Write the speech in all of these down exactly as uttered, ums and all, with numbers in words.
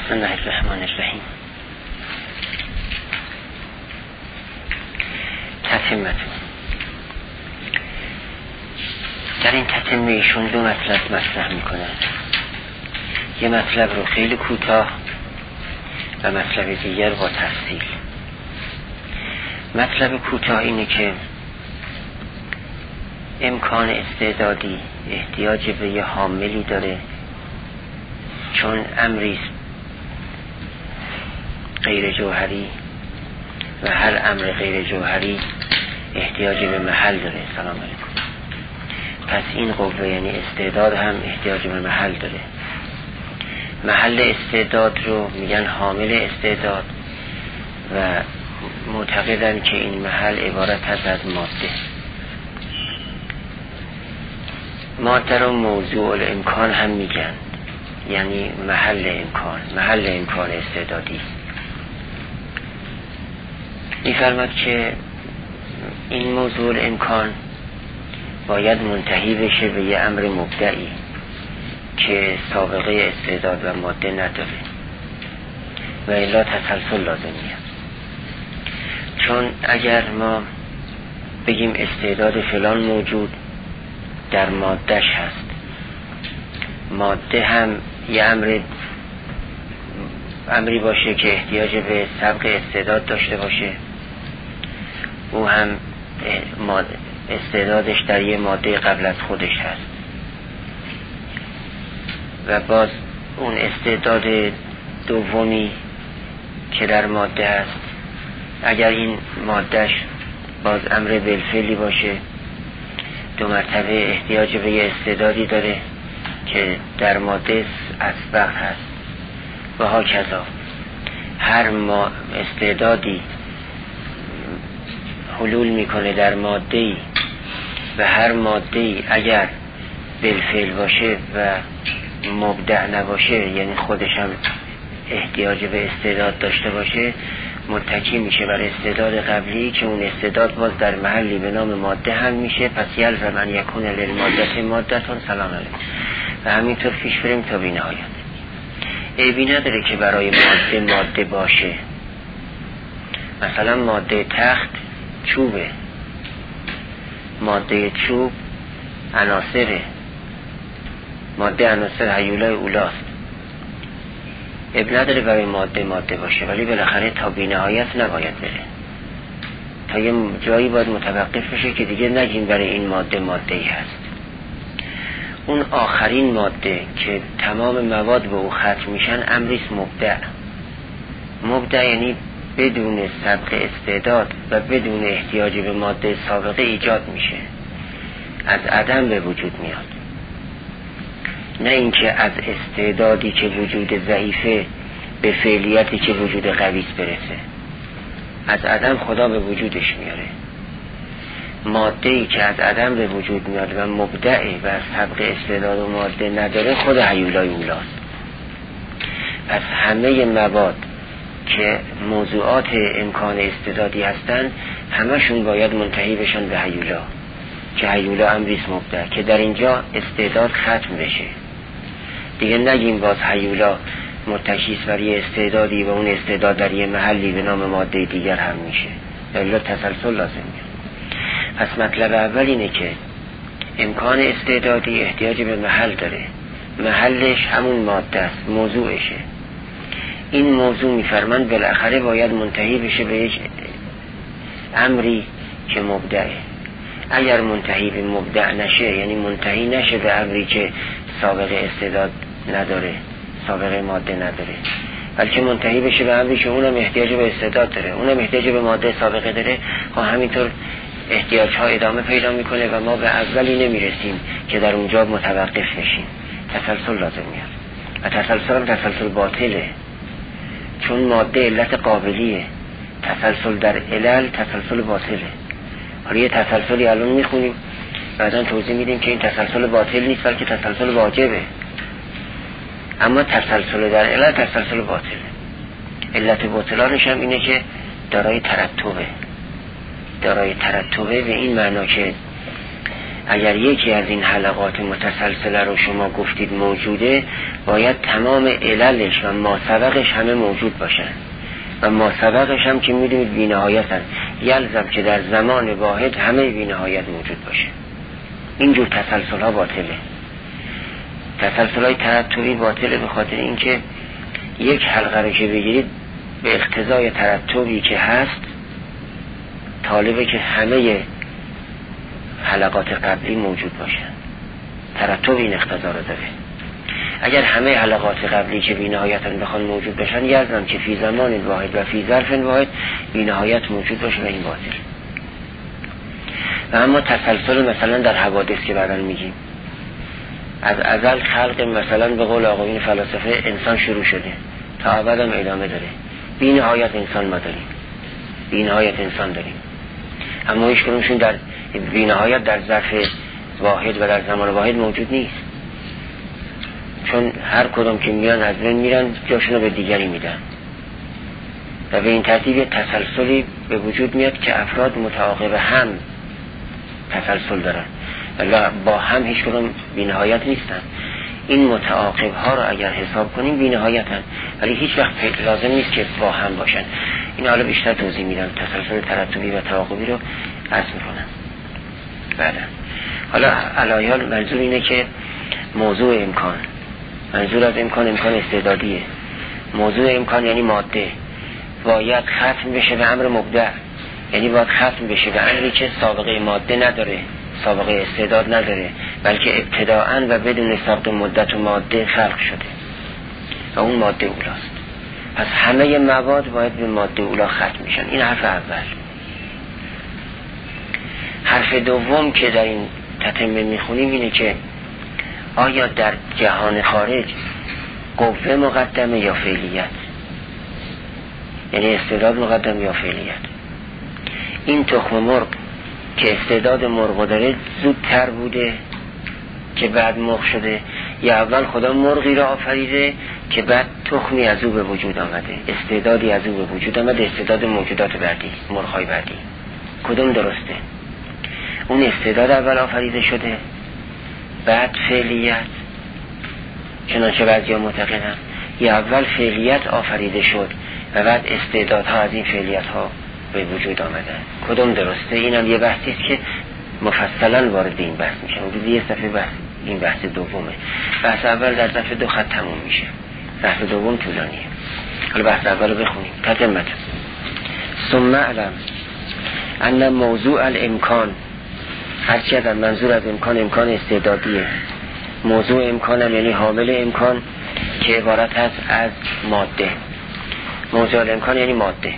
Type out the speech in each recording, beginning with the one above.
بسم الله الرحمن الرحیم. تتمه. در این تتمه ایشون دو مطلب مطرح میکنن. یه مطلب رو خیلی کوتاه و مطلب دیگر با تفصیل. مطلب کوتاه اینه که امکان استعدادی احتیاج به یه حاملی داره، چون امری غیر جوهری و هر امر غیر جوهری احتیاج به محل داره. سلام علیکم. پس این قوه یعنی استعداد هم احتیاج به محل داره. محل استعداد رو میگن حامل استعداد و معتقدن که این محل عبارت هست از ماده. ماده رو موضوع الامکان هم میگن، یعنی محل امکان، محل امکان استعدادی. می‌فرماد که این موضوع الامکان باید منتهی بشه به یه امر مبدعی که سابقه استعداد و ماده نداره و الا تسلسل لازم میاد. چون اگر ما بگیم استعداد فلان موجود در مادهش هست، ماده هم یه امر امری باشه که احتیاج به سبق استعداد داشته باشه، او هم استعدادش در یه ماده قبل از خودش هست و باز اون استعداد دومی که در ماده هست، اگر این مادهش باز امر بالفعلی باشه، دو مرتبه احتیاج به یه استعدادی داره که در ماده اسبق هست و ها کذا. هر ما استعدادی حلول میکنه در ماده‌ای و هر ماده‌ای اگر بالفعل باشه و مبدع نباشه، یعنی خودش هم احتیاج به استعداد داشته باشه، متکی میشه بر استعداد قبلی که اون استعداد باز در محلی به نام ماده هم میشه. پس یلزم ان یکون للماده ماده‌تون. سلام علیکم. و همینطور پیش بریم تا بی نهایت. عیبی نداره که برای ماده ماده باشه. مثلا ماده تخت چوبه، ماده چوب عناصره، ماده عناصر هیولای اولاست. عیب نداره برای ماده ماده باشه، ولی بالاخره تا بی نهایت نباید بره. تا یه جایی باید متوقف بشه که دیگه نگیم برای این ماده ماده ای هست. اون آخرین ماده که تمام مواد به او ختم میشن امریست مبدع. مبدع یعنی بدون سبق استعداد و بدون احتیاج به ماده سابقه ایجاد میشه، از عدم به وجود میاد. نه اینکه از استعدادی که وجود ضعیفه به فعلیتی که وجود قویس برسه، از عدم خدا به وجودش میاره. ماده‌ای که از عدم به وجود میاد و مبدعه و سبق استعداد و ماده نداره خود هیولای اولاست. پس همه مواد که موضوعات امکان استعدادی هستن همشون باید منتهی بشن به هیولا، که هیولا امریست مبدع، که در اینجا استعداد ختم بشه. دیگه نگیم باز هیولا متکیس بر یه استعدادی و اون استعداد در یه محلی به نام ماده دیگر هم میشه، الا تسلسل لازم میاد. پس مطلب اول اینه که امکان استعدادی احتیاج به محل داره، محلش همون ماده است، موضوعشه. این موضوع میفرمند بالاخره باید منتهی بشه به یک امری که مبدعه. اگر منتهی به مبدع نشه، یعنی منتهی نشه به امری که سابقه استعداد نداره، سابقه ماده نداره، بلکه منتهی بشه به امری که اونم احتیاج به استعداد داره، اونم احتیاج به ماده سابقه داره، و همینطور احتیاج ها ادامه پیدا میکنه و ما به اولی نمیرسیم که در اونجا متوقف بشیم. تسلسل لازم میاد و تسلسل هم تسلسل باطله، چون ماده علت قابلیه. تسلسل در علل تسلسل باطله. حالا یه تسلسلی الان میخونیم، بعدا توضیح میدیم که این تسلسل باطل نیست بلکه تسلسل واجبه. اما تسلسل در علل تسلسل باطله. علت باطلانش هم اینه که دارای ترتبه. دارای ترتبه به این معنا که اگر یکی از این حلقات متسلسله رو شما گفتید موجوده، باید تمام عللش و ماسبقش همه موجود باشن و ماسبقش هم که میدونید بی‌نهایت هست. یلزم که در زمان واحد همه بی‌نهایت موجود باشه. اینجور تسلسل ها باطله. تسلسل های ترتبی باطله به خاطر اینکه یک حلقه رو که بگیرید به اقتضای ترتبی که هست طالبه که همه حلقات قبلی موجود باشن. ترتب این اقتضا رو داره. اگر همه حلقات قبلی که بی نهایت بخوان موجود باشن، یلزم که فی زمان واحد و فی ظرف واحد بی نهایت موجود باشه و این باطل. و اما تسلسل مثلا در حوادث که بعداً میگیم، از ازل خلق مثلا به قول آقایون فلاسفه انسان شروع شده تا ابد هم ادامه داره. بی نهایت انسان ما داریم، بی نهایت انسان داریم، اما هیچ کدومشون در بی نهایت در ظرف واحد و در زمان واحد موجود نیست، چون هر کدوم که میان از بین میرن جاشون رو به دیگری میدن و به این ترتیب تسلسلی به وجود میاد که افراد متعاقب هم تسلسل دارن و با هم هیچ کدوم بی نهایت نیستن. این متعاقب ها رو اگر حساب کنیم بی نهایتن، ولی هیچ وقت لازم نیست که با هم باشن. این حالا بیشتر توضیح میدم، تسلسل ترتبی و تعاقبی رو عرض میکنم. بله. حالا علایال منظور اینه که موضوع امکان، منظور از امکان امکان استعدادیه. موضوع امکان یعنی ماده باید ختم بشه به امر مبدع، یعنی باید ختم بشه به امری که سابقه ماده نداره، سابقه استعداد نداره، بلکه ابتداءً و بدون سابقه مدت و ماده خلق شده و اون ماده اولاست. پس همه مواد باید به ماده اولا ختم میشن. این حرف اول. حرف دوم که در این تتمه میخونیم اینه که آیا در جهان خارج قوه مقدمه یا فعلیت، یعنی استعداد مقدم یا فعلیت؟ این تخم مرغ که استعداد مرغ داره زودتر بوده که بعد مرغ شده، یا اول خدا مرغی را آفریده که بعد تخمی از او به وجود آمده، استعدادی از او به وجود آمده، استعداد موجودات بعدی، مرغ‌های بعدی؟ کدوم درسته؟ اون استعداد اول آفریده شده بعد فعلیت، چنانچه بعضیا معتقدن، یا اول فعلیت آفریده شد و بعد استعدادها از این فعلیت ها به وجود آمدن؟ کدوم درسته؟ اینم یه بحثی است که مفصلا وارد این بحث میشه. اون یه صفحه بحث، این بحث دومه. بحث اول در صفحه دو خط تموم میشه، بحث دوم طولانیه. حالا بحث اول رو بخونیم. تتمت. ثم علم ان موضوع الامکان، هرچی در منظور از امکان امکان استعدادیه. موضوع امکان هم یعنی حامل امکان که عبارت هست از ماده. موضوع الامکان یعنی ماده.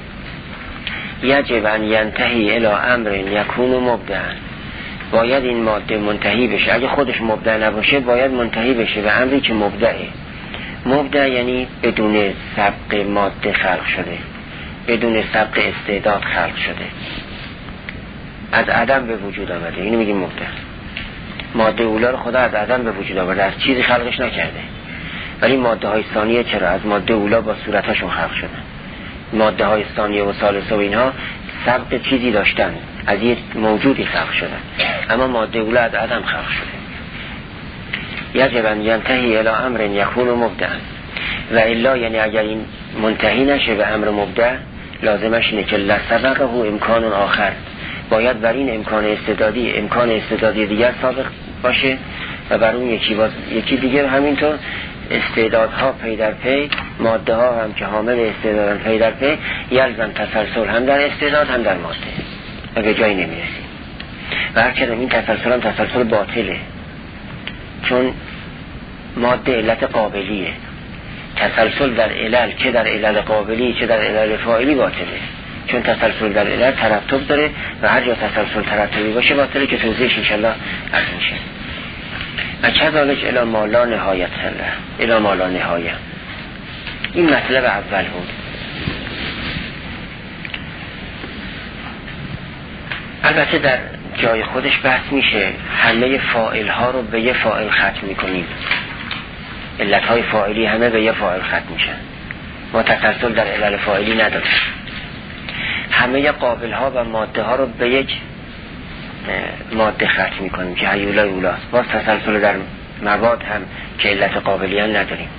یجب ان ینتهی الی امر یکون مبدعا، باید این ماده منتهی بشه، اگه خودش مبدع نباشه باید منتهی بشه به امری که مبدعه. مبدع یعنی بدون سبق ماده خلق شده، بدون سبق استعداد خلق شده، از عدم به وجود آمده. اینو میگیم مبدع. ماده اولا رو خدا از عدم به وجود آورده، از چیزی خلقش نکرده. ولی ماده های ثانیه چرا؟ از ماده اولا با صورتاشون خلق شدن. ماده های ثانیه و ثالثه و اینها سبق چیزی داشتن، از یک موجودی خلق شدن، اما ماده اولا از عدم خلق شده. یجب ان ینتهی الی امر یکون مبدعا، و الا یعنی اگر این منتهی نشه به امر مبدع، لازمش اینه که لسبقه امکان آخر، باید بر این امکان استعدادی امکان استعدادی دیگر سابق باشه و بر اون یکی باز یکی دیگر. همینطور استعدادها پی در پی، ماده ها هم که حامل استعدادن پی در پی، یلزم تسلسل هم در استعداد هم در ماده و به جایی نمیرسیم. و هر کدام این تسلسل هم تسلسل باطله، چون ماده علت قابلیه. تسلسل در علل، چه در علل قابلی چه در علل فاعلی، باطله، چون تسلسل در علل ترتب داره و هر جا تسلسل ترتبی باشه باطله که توضیحش انشالله عرض میشه. و کذالک الی ما لا نهایت له، الی ما لا نهایه. این مطلب اول بود. البته در جای خودش بحث میشه همه فاعل ها رو به یه فاعل ختم میکنیم، علت های فاعلی همه به یه فاعل ختم میشن، ما تسلسل در علل فاعلی نداریم. همه قابل ها و ماده ها رو به یک ماده ختم میکنیم که هیولای اولاست. باز تسلسل در مواد هم که علت قابلیت نداریم.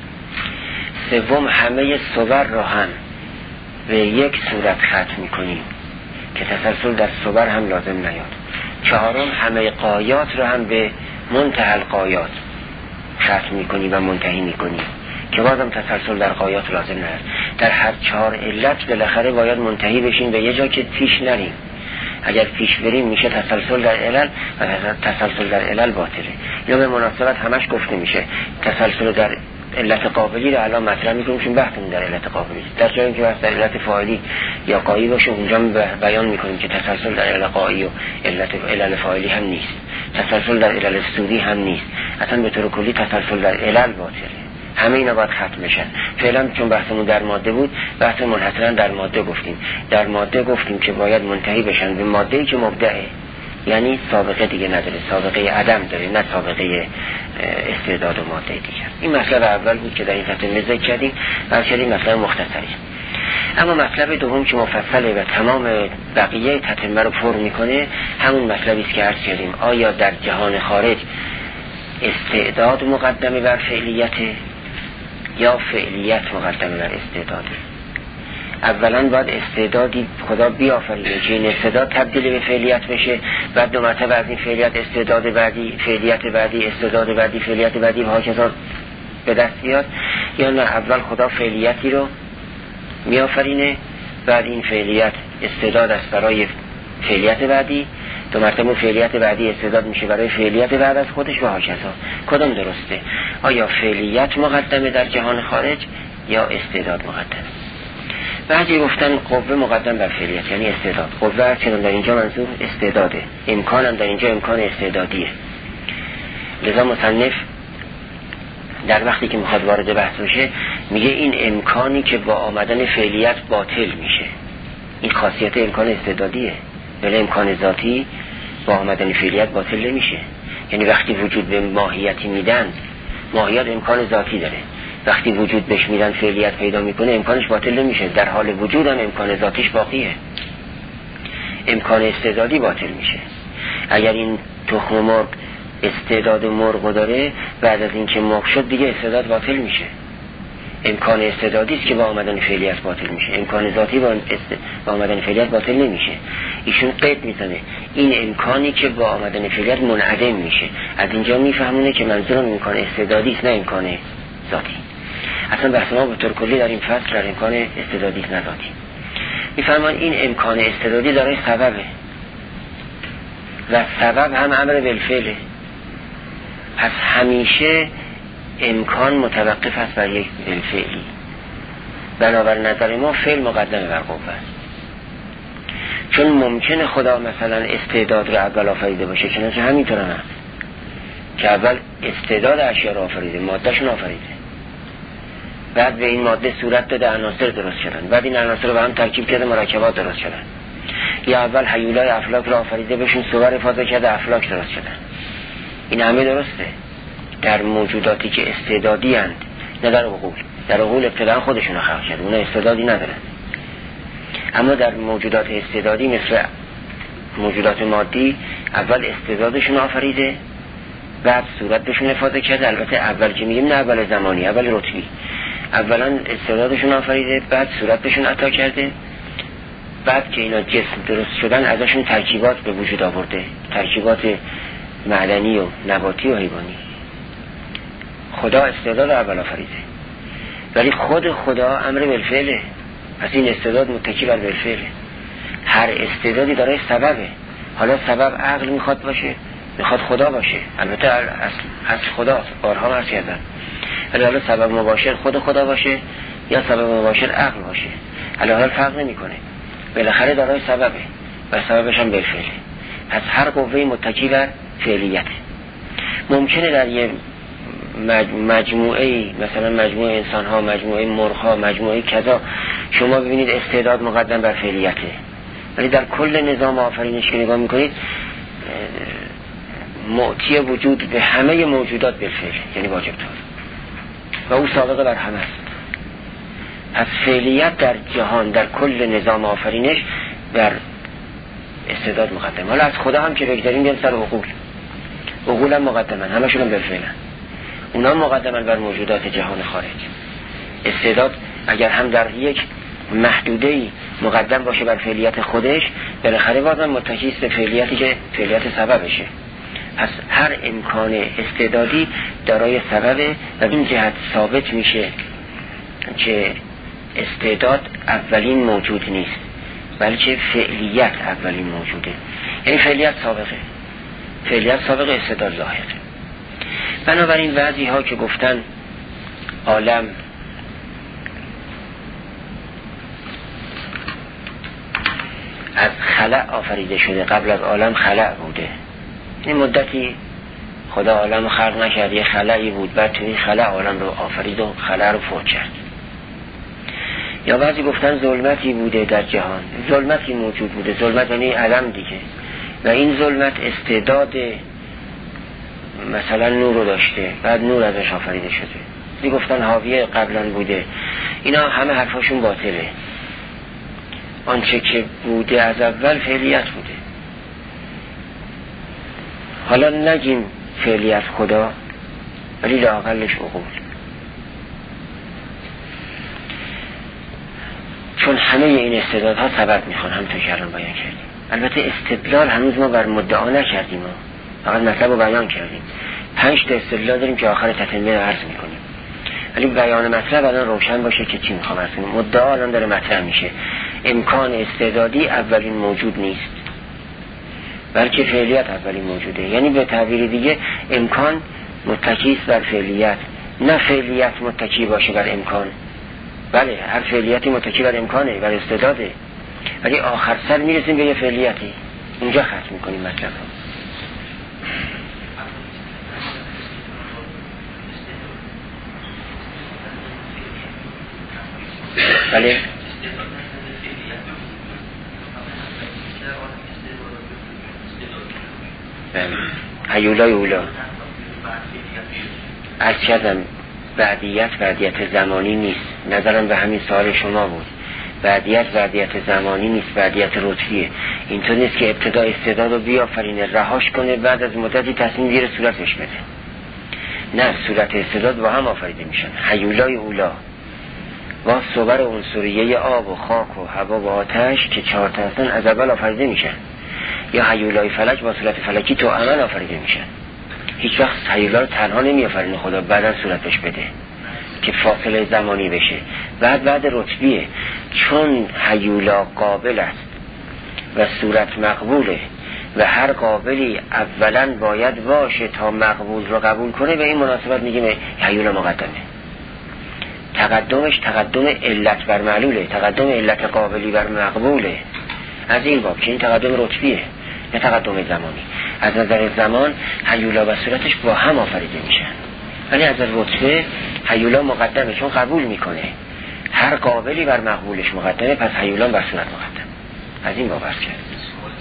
سوم همه صور را هم به یک صورت ختم میکنیم که تسلسل در صور هم لازم نیاد. چهارم همه قایات را هم به منتهی القایات ختم میکنیم و منتهی میکنیم که بازم تسلسل در قایات لازم نیاد. در هر چهار علت بالاخره باید منتهی بشیم به یه جا که پیش نریم. اگر پیش بریم میشه تسلسل در علل و تسلسل در علل باطله. یا به مناسبت همش گفته میشه تسلسل در علت قابلی رو الان مطرح میکنیم چون بحثمون در علت قابلی، در جایی که بحث در علت فاعلی یا قایی باشه اونجا بیان میکنیم که تسلسل در علت قایی و علت علل فاعلی هم نیست، تسلسل در علل سودی هم نیست، اصلا به طور کلی تسلسل در علل باطله. همه اینا باید ختم بشن. فعلا چون بحثمون در ماده بود بحث منحصرا در ماده گفتیم. در ماده گفتیم که باید منتهی بشن به ماده‌ای که مبدعه، یعنی سابقه دیگه نداره، سابقه عدم داره، نه سابقه استعداد و ماده دیگه. این مطلب اول بود که در این فصل ذکر کردیم و شدیم مطلب مختصری. اما مطلب دوم که مفصله و تمام بقیه تتمه رو پر میکنه همون مطلبی است که عرض کردیم. آیا در جهان خارج استعداد مقدمه بر فعلیت یا فعلیت مقدمه بر استعداد؟ اولا باید استعدادی خدا بیافریده که این استعداد تبدیل به فعلیت بشه، بعد دو مرتبه از این فعلیت استعداد بعدی، فعلیت بعدی، استعداد بعدی، فعلیت بعدی و هاکذا به دست بیاد. یا نه اول خدا فعلیتی رو میآفرینه، بعد این فعلیت استعداد است برای فعلیت بعدی، دو مرتبه فعلیت بعدی استعداد میشه برای فعلیت بعد از خودش و هاکذا. کدام درسته؟ آیا فعلیت مقدمه در جهان خارج یا استعداد مقدمه؟ بعضی گفتن قوه مقدم بر فعلیت یعنی استعداد. قوه چون در اینجا منظور استعداده، امکانم در اینجا امکان استعدادیه. لذا مصنف در وقتی که میخواد وارد بحث بشه میگه این امکانی که با آمدن فعلیت باطل میشه، این خاصیت امکان استعدادیه، ولی امکان ذاتی با آمدن فعلیت باطل نمیشه. یعنی وقتی وجود به ماهیتی میدن، ماهیت امکان ذاتی داره، وقتی وجود بهش میدن فعلیت پیدا میکنه امکانش باطل نمیشه، در حال وجود هم امکان ذاتیش باقیه. امکان استعدادی باطل میشه. اگر این تخم مرغ استعداد مرغ داره بعد از اینکه مرغ شد دیگه استعداد باطل میشه. امکان استعدادی است که با آمدن فعلیت باطل میشه، امکان ذاتی با, است... با آمدن فعلیت باطل نمیشه. ایشون قید میزنه این امکانی که با آمدن فعلیت منعدم میشه. از اینجا میفهمونه که منظورم امکان استعدادی است نه امکان ذاتی. اصلا بحث ما به طور کلی در این فصل در امکان استعدادی است نه ذاتی. میفهمان این امکان استعدادی داره سببه و سبب هم امر بالفعله. پس همیشه امکان متوقف است بر یک بالفعلی. بنابر نظر ما فعل مقدمه بر قوه است. چون ممکنه خدا مثلا استعداد رو اول آفریده باشه، چنانچه همینطور هم هست که اول استعداد اشیا رو آفریده، مادهشون آفریده، بعد به این ماده صورت داده، عناصر درست شدن، بعد این عناصر رو به هم ترکیب کرده، مرکبات درست شدن. یا اول هیولای افلاک رو آفریده، بهشون صور فاز کرده، افلاک درست شدن. این همه درسته در موجوداتی که استعدادی اند، نه در عقول. در عقول ابتدا خودشون رو خلق کرده، اونا استعدادی ندارن. اما در موجودات استعدادی مثل موجودات مادی اول استعدادشون آفریده، بعد صورت بهشون افاده کرده. البته اول که میگیم نه اول زمانی، اول رتبی. اولا استعدادشون آفریده، بعد صورت بهشون عطا کرده، بعد که اینا جسم درست شدن ازشون ترکیبات به وجود آورده، ترکیبات معدنی و نباتی و حیوانی. خدا استعداد اول آفریده، ولی خود خدا امر بالفعله. پس این استعداد متکی بر بالفعله. هر استعدادی داره سببه. حالا سبب عقل میخواد باشه، میخواد خدا باشه، البته اصل, اصل خدا بارها مرز کردن، ولی حالا سبب مباشر خود خدا باشه یا سبب مباشر عقل باشه، حالا حالا فرق نمی کنه، بالاخره دارای سببه و سببش هم بالفعله. پس هر قوه متکی بر فعلیته. ممکنه در یه مجموعه مثلا مجموعه انسان ها، مجموعه مرغ ها، مجموعه کذا شما ببینید استعداد مقدم بر فعلیته، ولی در کل نظام آفرینش که نگاه میکنید معطی وجود به همه موجودات بالفعل، یعنی واجب طور، و او سابقه بر همه است. پس فعلیت در جهان در کل نظام آفرینش بر استعداد مقدم. حالا از خدا هم که بگذاریم بیان سر عقول، عقول هم مقدمن، همشون هم بالفعلن، اونا مقدمن بر موجودات جهان خارج. استعداد اگر هم در یک محدوده‌ای مقدم باشه بر فعلیت خودش، بالاخره بازم متکی است به فعلیتی که فعلیت سببشه. پس هر امکان استعدادی دارای سببه و این جهت ثابت میشه که استعداد اولین موجود نیست، بلکه فعلیت اولین موجوده. یعنی فعلیت سابقه، فعلیت سابقه، استعداد لاحقه. بنابراین بعضی ها که گفتن عالم از خلأ آفریده شده، قبل از عالم خلأ بوده، این مدتی خدا عالم رو خلق نکرد، یه خلأی بود، بعد توی خلأ عالم رو آفرید و خلأ رو فوت کرد. یا بعضی گفتن ظلمتی بوده در جهان، ظلمتی موجود بوده، ظلمت یعنی عدم دیگه، و این ظلمت استعداد مثلا نور رو داشته، بعد نور ازش آفریده شده. بعضی گفتن حاویه قبلا بوده. اینا همه حرفاشون باطله. آنچه که بوده از اول فعلیت بوده. حالا نگیم فعلیت خدا، ولی لااقلش عقول، چون همه این استعدادها سبب میخوان، همونطور که الان بیان کردیم. البته استدلال هنوز ما بر مدعا نکردیم، فقط مطلب رو بیان کردیم. پنج تا استدلال داریم که آخر تتمه رو عرض میکنیم، ولی بیان مطلب الان روشن باشه که چی میخوام عرض کنیم. مدعا الان داره مطرح میشه، امکان استعدادی اولین موجود نیست، بلکه فعلیت اولین موجوده. یعنی به تعبیر دیگه امکان متکی است بر فعلیت، نه فعلیت متکی باشه بر امکان. بله هر فعلیتی متکی بر امکانه، بر استعداده، ولی آخر سر میرسیم به یه فعلیتی، اونجا ختم میکنیم مطلب رو. بله هیولای اولا از کردم بعدیت بعدیت زمانی نیست، نظرم به همین سوال شما بود. بعدیت بعدیت زمانی نیست، بعدیت رتبیه. اینطور نیست که ابتدا استعداد رو بیافرینه، رهاش کنه، بعد از مدتی تصمیم گیره صورتش بده. نه، صورت استعداد با هم آفریده میشن. هیولای اولا با صور عنصریه آب و خاک و هوا و آتش که چهار تا هستن از اول آفریده میشن. یا هیولای فلک با صورت فلکی تو عمل آفریده میشن. هیچ وقت هیولا رو تنها نمی آفرینه خدا، بعدا صورتش بده که فاصله زمانی بشه. بعد بعد رتبیه، چون هیولا قابل است و صورت مقبوله و هر قابلی اولا باید باشه تا مقبول رو قبول کنه، به این مناسبت میگیم هیولا مقدمه. تقدمش تقدم علت بر معلوله، تقدم علت قابلی بر مقبوله. از این باب که این تقدم رتبیه نه تقدم زمانی. از نظر زمان هیولا و صورتش با هم آفریده میشن، ولی از نظر رتبه هیولا مقدمه، چون قبول میکنه. هر قابلی بر مقبولش مقدمه، پس هیولا بر صورت مقدم. از این باب است کرد.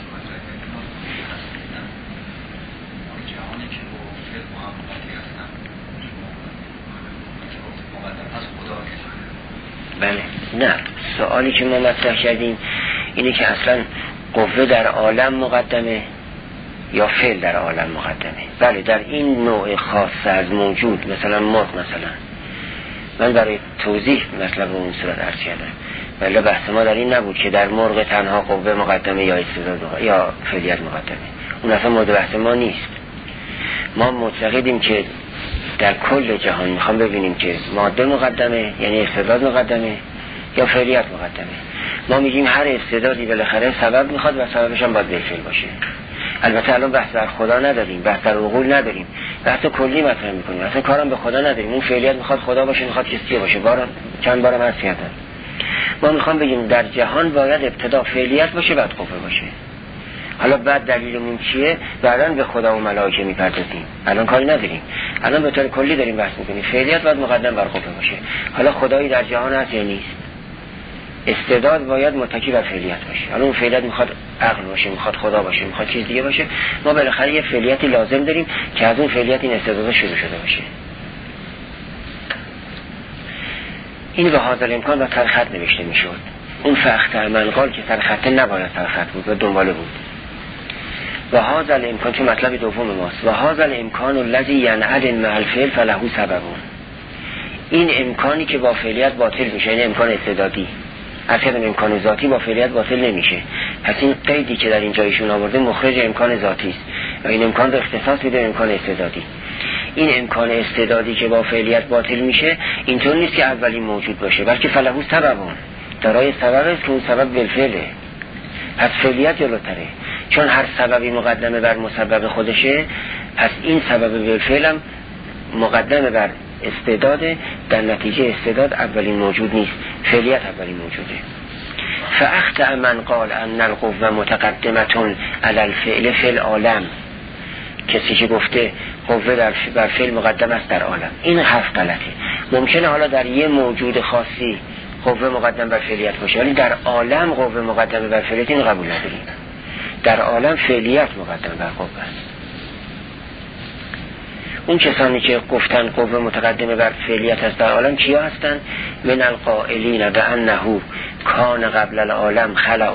بله نه، سوالی که ما مطرح کردیم اینه که اصلا قوه در عالم مقدمه یا فعل در عالم مقدمه. بله در این نوع خاص از موجود، مثلا مرغ، مثلا من برای توضیح مطلب اون صورت عرض کردم، ولی بحث ما در این نبود که در مرغ تنها قوه مقدمه یا استعداد یا فعلیت مقدمه. اون اصلا مورد بحث ما نیست. ما معتقدیم که در کل جهان میخوام ببینیم که ماده مقدمه یعنی استعداد مقدمه یا فعلیت مقدمه. ما میگیم هر استعدادی بالاخره سبب میخواد و سببش هم باید بالفعل باشه. البته الان بحث در خدا نداریم، بحث در عقول نداریم، بحث کلی مطرح میکنیم. اصلا کارم به خدا نداریم. اون فعلیت میخواد خدا باشه، میخواد کسی باشه. بارم چند بارم عرض کردم. ما میخوام بگیم در جهان باید ابتدا فعلیت باشه بعد قوه باشه. حالا بعد دلیلمون چیه؟ بعداً به خدا و ملائکه میپردازیم. الان کاری نداریم. الان به طور کلی داریم بحث میکنیم. فعلیت باید مقدم بر قوه باشه. حالا خدایی در جهان هست یا نیست؟ استعداد باید متکی بر فعلیت باشه. حالا اون فعلیت میخواد عقل باشه، میخواد خدا باشه، میخواد چیز دیگه باشه. ما بالاخره یه فعلیتی لازم داریم که از اون فعلیت این استعداد شروع شده باشه. این به حاضر امکان با سر خط نوشته میشد. اون فخت منقال که سر خط نباید سر خط بود و دنباله بود. و هذا الامکان، چون مطلب دوم ماست، و هذا الامکان الذی ینعدم مع الفعل فله سببون. این امکانی که با فعلیت باطل میشه، این امکان استعدادی، اصلا امکان ذاتی با فعلیت باطل نمیشه. پس این قیدی که در اینجا ایشون آورده مخرج امکان ذاتی است و این امکان رو اختصاص میده امکان استعدادی. این امکان استعدادی که با فعلیت باطل میشه اینطور نیست که اولی موجود باشه، بلکه فله سببون، دارای سبب است که اون سبب بالفعله. پس فعلیت جلوتره، چون هر سببی مقدمه بر مسبب خودشه، پس این سبب بالفعل هم مقدمه بر استعداده، در نتیجه استعداد اولین موجود نیست، فعلیت اولین موجوده. فاخطأ من قال ان القوه متقدمه علی الفعل فی العالم، کسی که گفته قوه در بر فعل مقدم است در عالم، این حرف غلطه. ممکنه حالا در یه موجود خاصی قوه مقدم بر فعلیت باشه، ولی در عالم قوه مقدم بر فعلیت این قبول نداریم. در عالم فعلیت مقدم بر قوه است. اون کسانی که گفتن قوه متقدمه بر فعلیت است در عالم کیا هستن؟ من القائلین بانه کان قبل العالم خلأ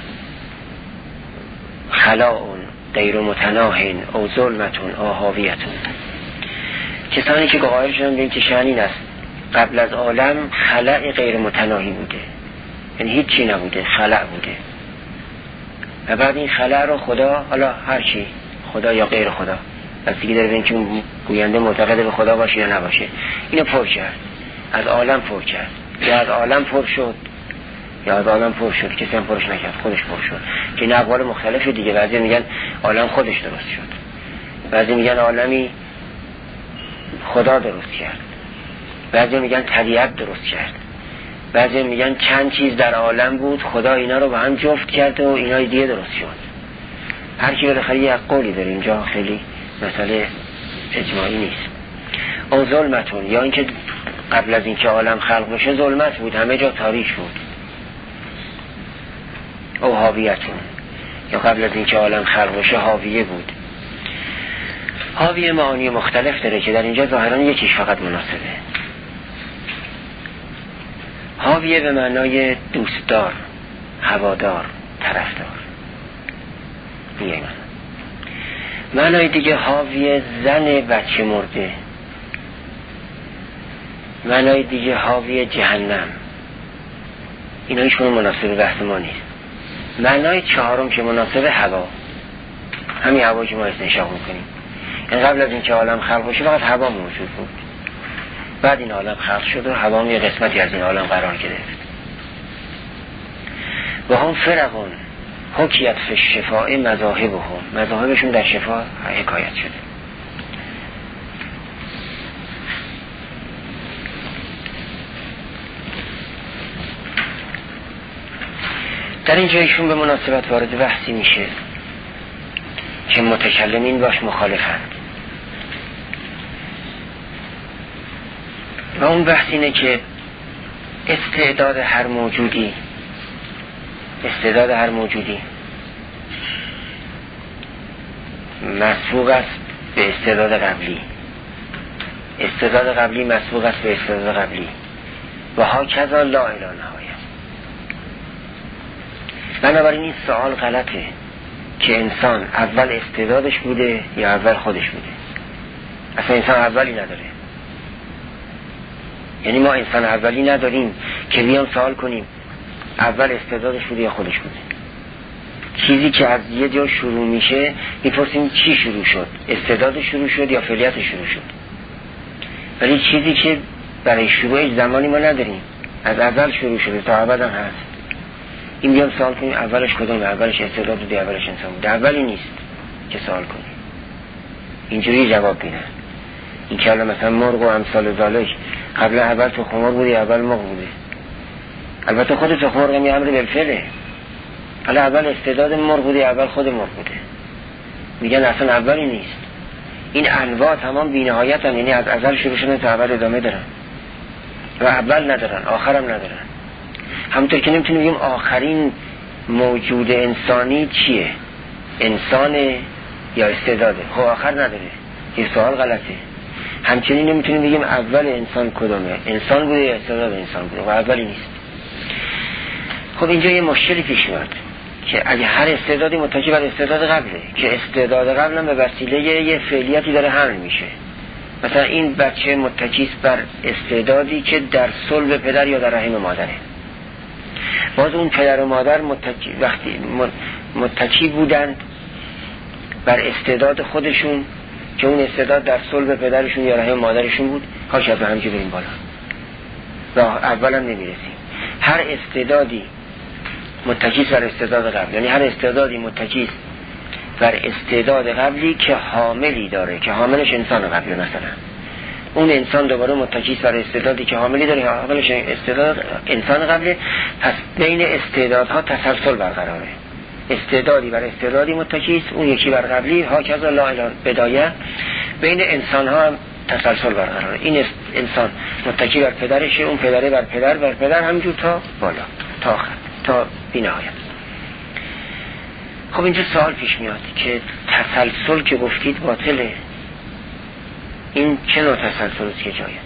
خلاء غیر متناهین او ظلمتون او حاویتون. کسانی که قائل شدن به این که شأن این است قبل از عالم خلأ غیر متناهی بوده، یعنی هیچ چی نبوده، خلأ بوده، و بعد این خلأ رو خدا، حالا هر چی، خدا یا غیر خدا، از دیگه داره ببین که گوینده معتقد به خدا باشه یا نباشه، اینو پر کرد، از عالم پر کرد، یا از عالم پر شد یا از عالم پر شد، کسی هم پرش نکرد، خودش پر شد. که این اقوال مختلفه دیگه، بعضی میگن عالم خودش درست شد، بعضی میگن عالمی خدا درست کرد، بعضی میگن طبیعت درست کرد، بعضی میگن چند چیز در عالم بود خدا اینا رو با هم جفت کرد و اینا دیگه درست شد. هر کی بالاخره یک قولی داره، اینجا خیلی مسئله اجماعی نیست. اون ظلمتون، یا اینکه قبل از اینکه عالم خلق بشه ظلمت بود، همه جا تاریک بود. او حاویتون، یا قبل از اینکه عالم خلق بشه حاویه بود. حاویه معانی مختلف داره که در اینجا ظاهرا یکیش فقط مناسبه. حاویه به معنای دوستدار، هوادار، طرفدار، میگه من. معنای دیگه حاویه زن بچه مرده، معنای دیگه حاویه جهنم. اینا هیچ کنون مناسب بحث ما نیست. معنای چهارم که مناسب هوا، همین هوا که ما استنشاق میکنیم. این قبل از این که عالم خلق بشه فقط هوا موجود بود، بعد این عالم خلق شد و هوا یه قسمتی از این عالم قرار گرفت. و هم فرقون حکیت فی الشفاء مذاهبهم، مذاهبشون در شفا حکایت شده. در اینجا ایشون به مناسبت وارد بحثی میشه که متکلمین باش مخالفند، و اون بحث اینه که استعداد هر موجودی استعداد هر موجودی مسبوق است به استعداد قبلی، استعداد قبلی مسبوق است به استعداد قبلی، و ها کذا لا الی نهایه. بنابراین این سوال غلطه که انسان اول استعدادش بوده یا اول خودش بوده. اصلا انسان اولی نداره، یعنی ما انسان اولی نداریم که بیان سوال کنیم اول استعدادش بوده یا خودش بوده. چیزی که از یه جا شروع میشه میپرسیم چی شروع شد، استعدادش شروع شد یا فعلیتش شروع شد. ولی چیزی که برای شروعش زمانی ما نداریم، از اول شروع شده تا ابد هم هست، این بیان سوال کنیم اولش کدومه، اولش استعداد بوده اولش انسان بوده. اولی نیست که سوال کنیم، اینجوری جواب میدن. این که حالا مثلا مرغ و امثال ذالک قبل اول تو خمر بوده اول مرغ بوده، البته خود تو خمر می امر بالفعله، حالا اول استعداد مرغ بوده اول خود مرغ بوده. میگن اصلا اولی نیست. این انواع تمام بی‌نهایت هم، یعنی از ازل شروع شدن تا ابد ادامه دارن و اول ندارن آخرم ندارن. همونطور که نمیتونیم بگیم آخرین موجود انسانی چیه، انسان یا استعداده، خب آخر نداره، این سوال غلطه. همچنین نمیتونیم بگیم اول انسان کدومه، انسان بوده یا استعداد انسان بوده، و اولی نیست. خب اینجا یه مشکلی پیش میاد. که اگه هر استعدادی متکی بر استعداد قبله، که استعداد قبل هم به وسیله یه فعلیتی داره حمل میشه. مثلا این بچه متکیست بر استعدادی که در صلب پدر یا در رحم مادره. باز اون پدر و مادر متکی وقتی متکی بودند بر استعداد خودشون که اون استعداد در صلب پدرشون یا رحم مادرشون بود، کاش از هم که بریم بالا راه اول هم نمیرسیم. هر استعدادی متکیس بر استعداد قبل، یعنی هر استعدادی متکیس بر استعداد قبلی که حاملی داره، که حاملش انسان قبلی، مثلا اون انسان دوباره متکیس بر استعدادی که حاملی داره، حاملش استعداد انسان قبلی. پس بین استعدادها تسلسل برقراره، استعدادی بر استعدادی متکیس، اون یکی بر قبلی، ها کذا لا اله بدایه. بین انسان ها هم تسلسل برقراره، این انسان متکی بر پدرشه، اون پدره بر پدر، بر پدر همینجور تا بالا تا آخر تا بی نهایت. خب اینجا سوال پیش میاد که تسلسل که گفتید باطله، این چه نوع تسلسل است که جایز؟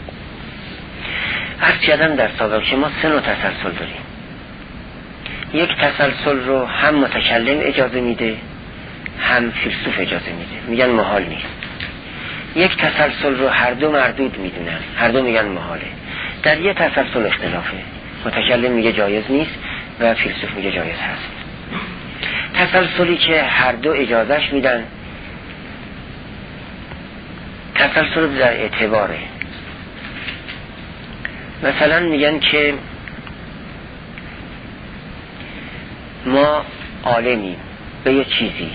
هر چیدن در سابق که ما سه نوع تسلسل داریم. یک تسلسل رو هم متکلم اجازه میده، هم فیلسوف اجازه میده، میگن محال نیست. یک تسلسل رو هر دو مردود میدونن، هر دو میگن محاله. در یک تسلسل اختلافه، متکلم میگه جایز نیست و فیلسوف میگه جایز هست. تسلسلی که هر دو اجازهش میدن، تسلسل در اعتباره. مثلا میگن که ما عالمیم به یه چیزی،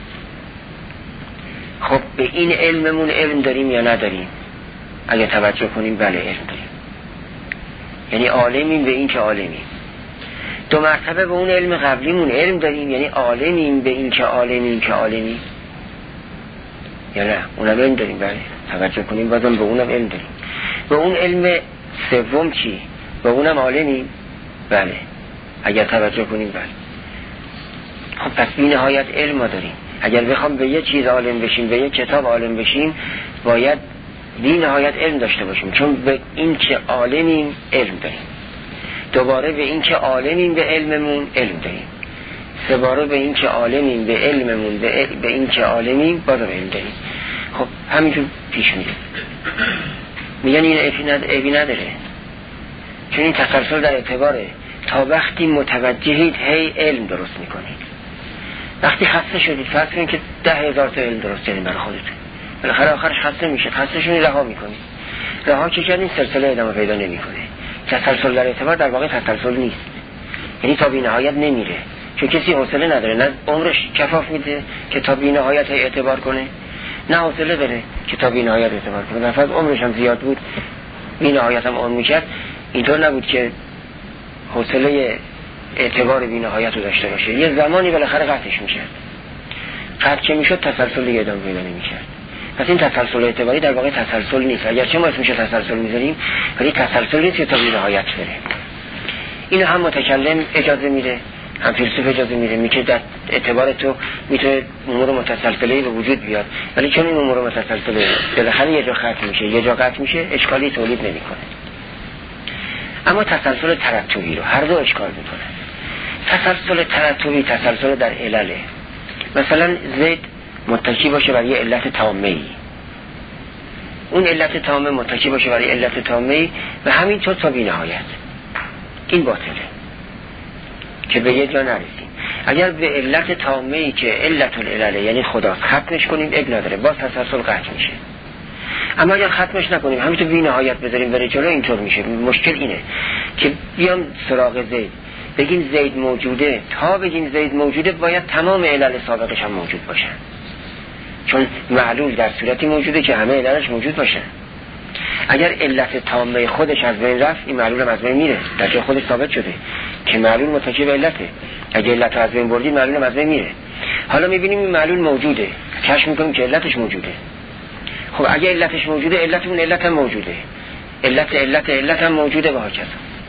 خب به این علممون علم داریم یا نداریم؟ اگه توجه کنیم بله علم داریم، یعنی عالمیم به این که عالمیم. دو مرتبه به اون علم قبلیمون علم داریم، یعنی عالمیم به این که عالمیم که عالمیم، یا نه اونم علم داریم؟ بله توجه کنیم بازم به اونم علم داریم. به اون علم سوم چی؟ به اونم عالمیم؟ بله اگر توجه کنیم بله. خب پس بی نهایت علم ما داریم. اگر بخوام به یه چیز عالم بشیم، به یه کتاب عالم بشیم، باید بی نهایت علم داشته باشیم، چون به این که عالمیم علم داریم، دوباره به این که عالمیم به علممون علم داریم، سه باره به این که عالمیم به علممون به, علم به این که عالمیم بازم علم داریم. خب همینجور پیش میره. میگن این عیبی نداره، چون این تسلسل در اعتباره. تا وقتی متوجهید هی علم درست میکنید. وقتی خسته شدید فرض کنید که ده هزار تا علم درست کردین برای خودتون، بالاخره آخرش خسته میشه، خسته شدید رها میکنید. رها که کردین سلسله ادامه پیدا نمیکنه. تسلسل در اعتبار در واقع تسلسل نیست، یعنی تا بی نهایت نمیره، چون کسی حوصله نداره، نه عمرش کفاف میده که تا بی نهایت اعتبار کنه، نه حوصله داره که تا بی نهایت اعتبار کنه. مثلا عمرش هم زیاد بود، بی نهایت هم عمر میکرد، اینطور نبود که حوصله اعتبار بی نهایت رو داشته باشه. یه زمانی بالاخره قطعش میشه، قطع که میشد تسلسل دیگه ادامه پیدا نمیکرد. پس این تسلسل اعتباری در واقع تسلسل نیست، اگرچه ما اسمش تسلسل میذاریم ولی تسلسل نیست که تا بی نهایت بره. اینو هم متکلم اجازه میده، هم فیلسوف اجازه میده، میگه در اعتبار تو میتونه امور متسلسله به وجود بیاد، ولی چون این امور متسلسله بالاخره یه جا ختم میشه، یه جا قطع میشه، اشکالی تولید نمیکنه. اما تسلسل ترتبی رو هر دو اشکال میکنه. تسلسل ترتبی تسلسل در علله. مثلا زید متکی باشه برای علت تامه‌ای، اون علت تامه متکی باشه برای علت تامه‌ای و همینطور تا بی نهایت. این باطله که به یه جا نرسیم. اگر به علت تامه‌ای که علت العلله یعنی خدا ختمش کنیم اب نداره، باز تسلسل قطع میشه. اما اگر ختمش نکنیم همینطور بی نهایت بذاریم بره جلو، اینطور میشه. مشکل اینه که بیام سراغ زید بگیم زید موجوده، تا بگیم زید موجوده باید تمام علل سابقش هم موجود باشن، چون معلول در صورتی موجوده که همه عللش موجود باشن. اگر علت تامه خودش از بین رفت، این معلول هم از بین میره، در جای خودش ثابت شده که معلول متکی به علته. اگر علت از بین بردید معلول هم از بین میره. حالا میبینیم این معلول موجوده، کشف میکنیم که علتش موجوده. خب اگر علتش موجوده، علت اون علت هم موجوده، علت علت علت هم موجوده و هاکذا.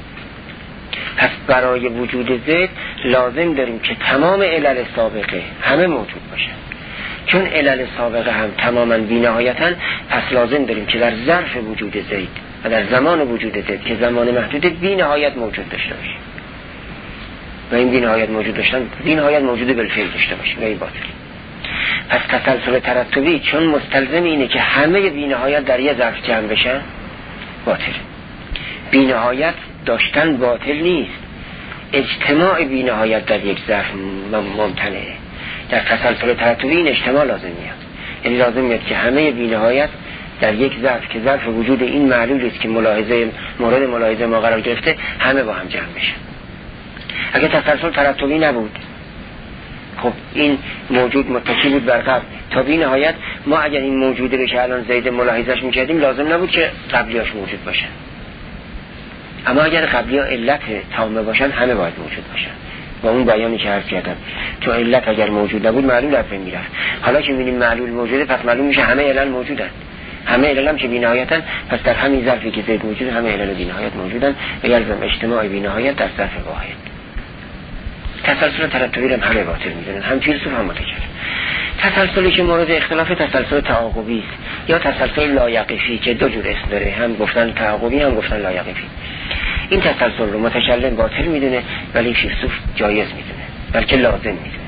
پس برای وجود زید لازم داریم که تمام علل سابقه همه موجود باشن. چون علل سابقه هم تماما بی‌نهایتاً، پس لازم داریم که در ظرف وجود زید و در زمان وجود زید که زمان محدود بی‌نهایت موجود داشته باشه. و این بی‌نهایت موجود داشتن بی‌نهایت موجود بالفعل داشته باشه و این باطل. پس تسلسل ترتبی چون مستلزم اینه که همه بی‌نهایت در یه ظرف جمع بشن باطل. بی‌نهایت داشتن باطل نیست، اجتماع بی‌نهایت در یک ظرف ممتنعه. در تسلسل ترتبی این اجتماع لازم میاد، یعنی لازم میاد که همه بی‌نهایت در یک ظرف که ظرف وجود این معلولی است که ملاحظه مورد ملاحظه ما قرار گرفته همه با هم جمع بشن. اگه تسلسل ترتبی نبود، خب این موجود متکی بود بر قبل تا بی نهایت، ما اگر این موجوده بشه الان زید ملاحظش میکردیم لازم نبود که قبلیاش موجود باشن. اما اگر قبلی ها علت تامه باشن همه باید موجود باشن. و اون بیانی که عرض کردم تو علت اگر موجود نبود معلول از بین میرفت. حالا که میبینیم معلول موجوده پس معلوم میشه همه علل موجودن، همه علل هم که بی نهایتن، پس در همین ظرفی که زید موجوده همه علل بی نهایت موجودن و یلزم اجتماع بی نهایت در ظرف واحد. تسلسل ترتبی هم همه باطل میدونن، هم فیلسوف هم متکلم. تسلسلی که مورد اختلاف تسلسل تعاقبی است یا تسلسل لایقفی که دو جور اسم داره، هم گفتن تعاقبی هم گفتن لایقفی. این تسلسل رو متکلم باطل میدونه ولی فیلسوف جایز میدونه، بلکه لازم میدونه.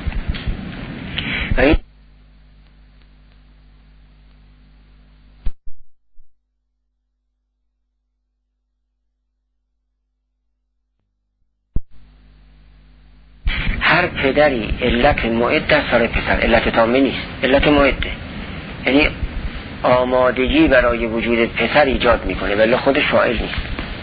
و این هر پدری علت معد در سر پسر، علت تامه نیست، علت معده، یعنی آمادگی برای وجود پسر ایجاد میکنه ولی خودش فاعل نیست.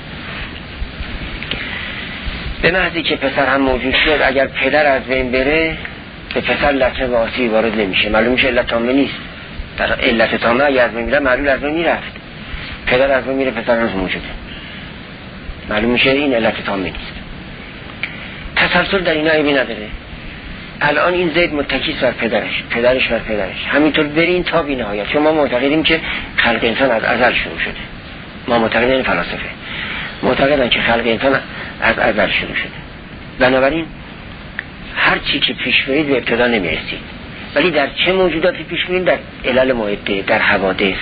به محضی که پسر هم موجود شد اگر پدر از بین بره به پسر لطمه و آسیبی وارد نمیشه، معلوم میشه علت تامه نیست. در علت تامه اگر از بین میره معلول از بین میرفت، پدر از بین میره پسر هم موجوده، معلوم میشه این علت تامه نیست. تسلسل در اینا عیبی نداره. الان این زید متکی بر پدرش، پدرش بر پدرش، همینطور برین تا بی نهایت. چون ما معتقدیم که خلق انسان از ازل شروع شده، ما معتقدیم فلاسفه معتقدن که خلق انسان از ازل شروع شده، بنابراین هر چی که پیش برید به ابتدا نمیرسید. ولی در چه موجوداتی پیش برید؟ در علل معده، در حوادث.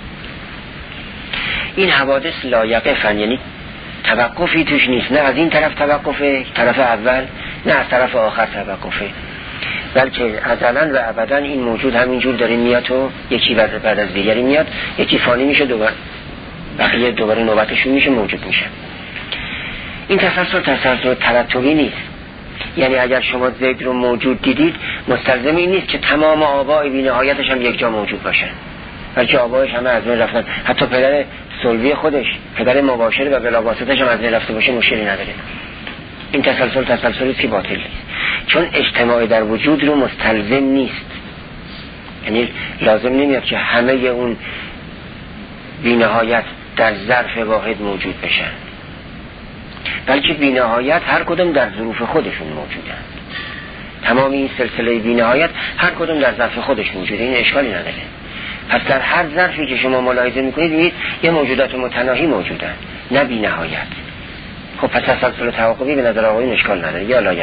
این حوادث لایقفن، یعنی توقفی توش نیست، نه از این طرف توقفه طرف اول، نه از طرف آخر توقفه، بلکه ازلن و ابدا این موجود همینجور داره میاد و یکی بعد, بعد از دیگری میاد، یکی فانی میشه دوباره بقیه دوباره نوبتشون میشه موجود میشه. این تسلسل تسلسل ترتبی نیست، یعنی اگر شما زید رو موجود دیدید مستلزم این نیست که تمام آباء بی نهایتش هم یک جا موجود باشن، بلکه آبایش همه از بین رفتن. حتی پدر صلبی خودش، پدر مباشر و بلا واسطه‌اش هم از بین رفته باشه مشکلی نداره. این تسلسل تسلسلی که باطل نیست، چون اجتماع در وجود رو مستلزم نیست. یعنی لازم نمیاد که همه اون بی‌نهایت در ظرف واحد موجود بشن، بلکه بی‌نهایت هر کدوم در ظروف خودشون موجودن. تمام این سلسله بی‌نهایت هر کدوم در ظرف خودش موجوده، این اشکالی نداره. پس در هر ظرفی که شما ملاحظه میکنید میبینید یه موجودات متناهی موجودن، نه بی نهایت. خب پس تسلسل تعاقبی به نظر آقایون اشکال نداره یا لایقه.